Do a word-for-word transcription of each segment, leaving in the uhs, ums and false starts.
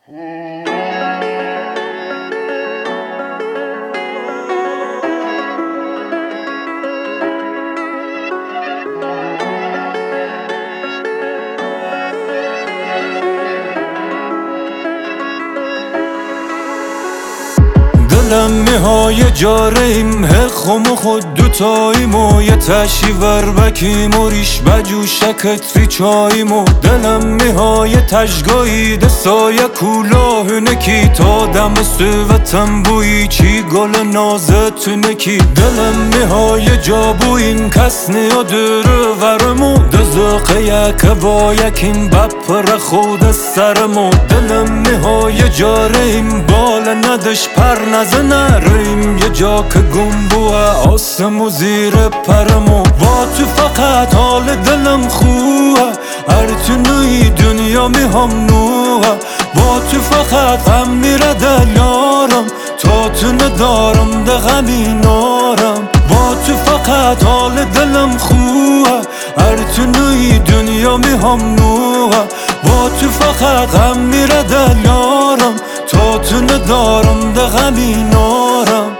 دلم میهای جاریم حقم و خود دوتاییم و یه تشی وربکیم و ریش بجوشکت ری چاییم و دلم میهای تشگایی دستای کلاه نکی تا دم سوتم بویی چی گل نازت نکی دلم میهای جابویم کس نیادر ورمو دزاقه یک با یکیم بپر خود سرمو دلم میهای جاریم بال ندش پر نزه نریم یه جا که گم بوه آسم و زیر پرمو با تو فقط حال دلم خوه هر تو نوی دنیا میهم نوه با تو فقط غم میره دلیارم تا تو ندارم ده غمی نارم با تو فقط حال دلم خوه هر تو نوی دنیا میهم نوه با تو فقط غم میره دلیارم تا تو ندارم ده غمی نارم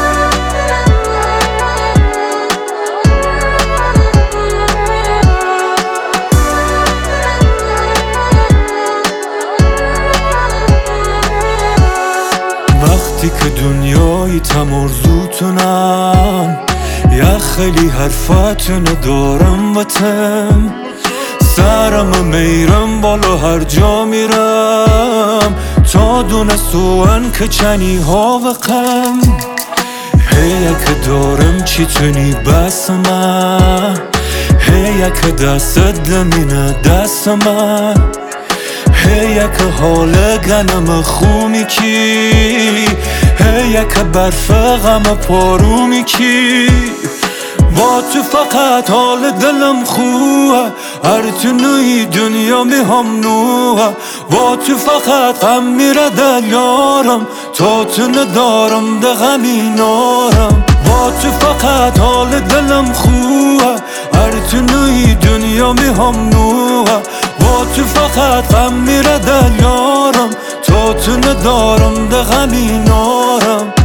وقتی که دنیای تمرزوتونم یا خیلی حرفاتونو دارم وطن سرم میرم بالا هر جا میرم تا دونه سوان که چنی ها وقم هی که دارم چی تونی بسمه هی که دست دمینه دستمه هی که حال گنم خومی کی هی که برف غم پارومی کی با تو فقط حال دلم خوه هر تو نوی دنیا میهم نوه با تو فقط غم میره دلیارم تا تو ندارم ده غمی نارم با تو فقط حال دلم خوه هر تو نوی دنیا میهم نوه با تو فقط غم میره دلیارم تا تو ندارم ده غمی نارم